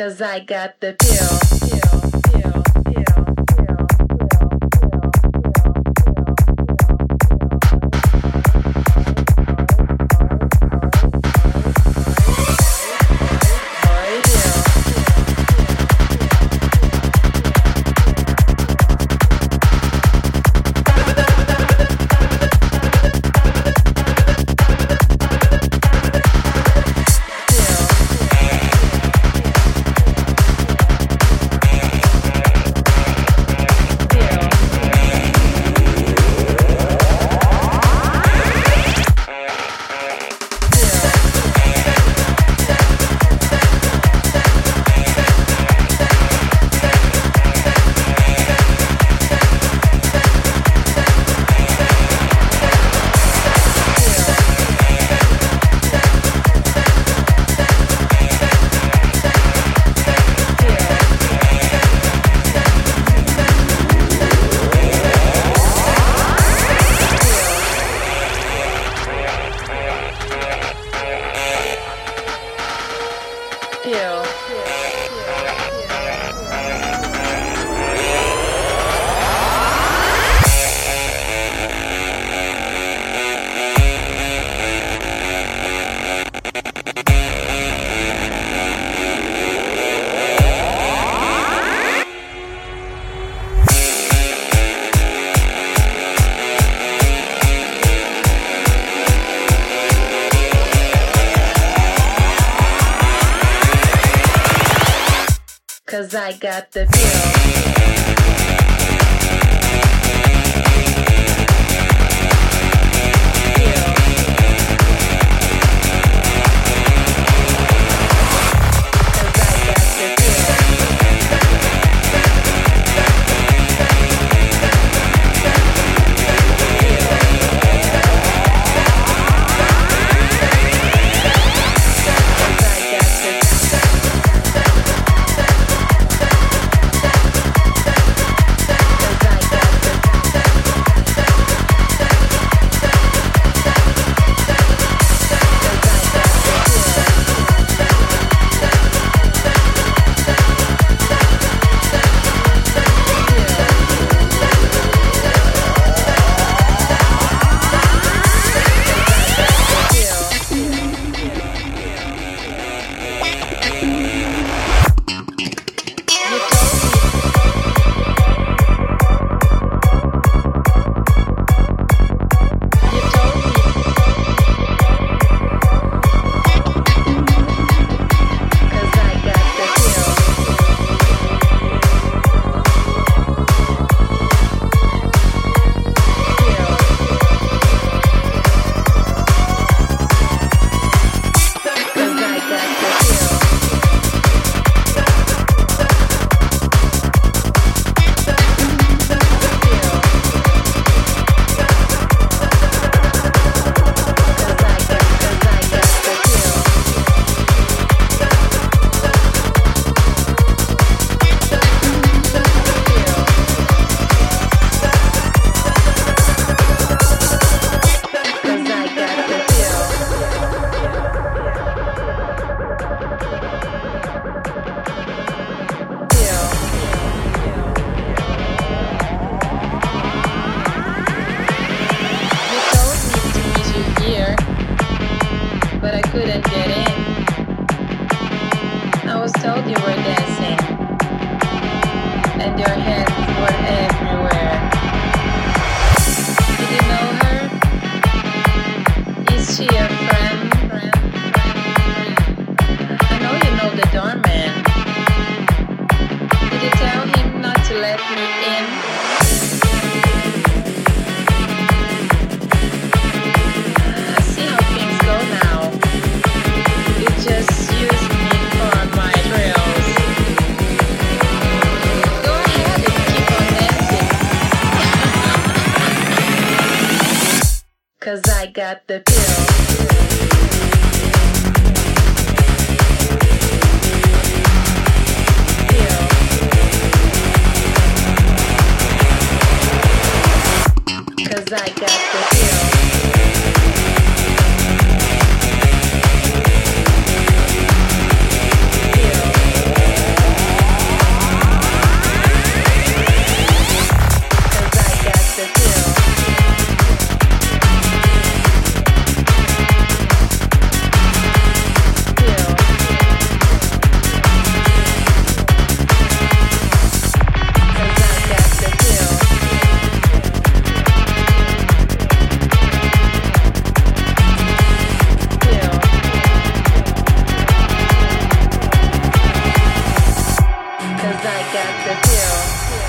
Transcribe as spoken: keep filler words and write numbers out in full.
'Cause I got the pill, pill, pill, pill, pill, Cause I got the pill. But I couldn't get in. I was told you were dancing, and your hands were everywhere. Did you know her? Is she a friend? I know you know the doorman. Did you tell him not to let me in? Just use me for my thrills. Go ahead and keep on dancing. 'Cause I got the pill. Cause I got the pill. Pill. you.